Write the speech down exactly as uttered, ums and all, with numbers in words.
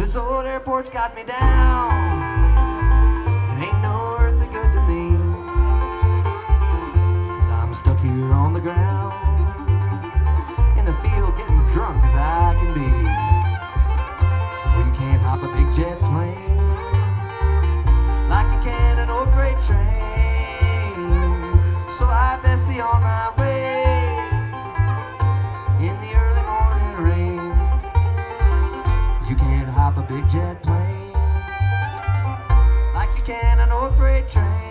This old airport's got me down. It ain't no earthly good to me, 'cause I'm stuck here on the ground in the field getting drunk as I can be. Well, you can't hop a big jet plane like you can an old freight train, so I best be on my way in the early morning rain. You can't hop a big jet plane like you can an old freight train.